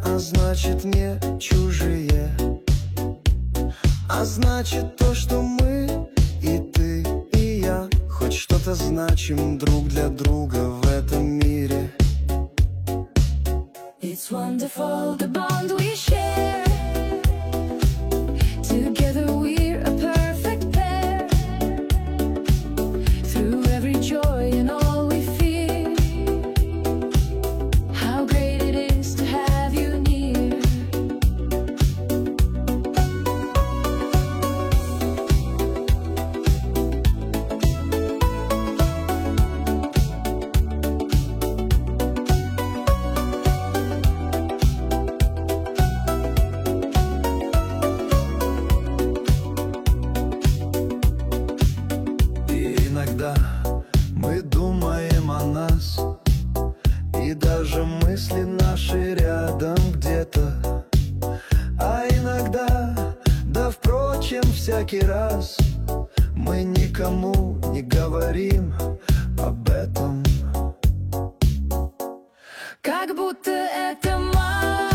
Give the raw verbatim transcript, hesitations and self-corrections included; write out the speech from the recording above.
а значит не чужие. А значит то, что мы, и ты, и я, хоть что-то значим друг для друга в этом мире. It's wonderful the bond we share. Together we're a perfect pair. Through every joy and all we feel, how great it is to have you near. Иногда мы думаем о нас, и даже мысли наши рядом где-то. А иногда, да впрочем, всякий раз мы никому не говорим об этом. Как будто это мало.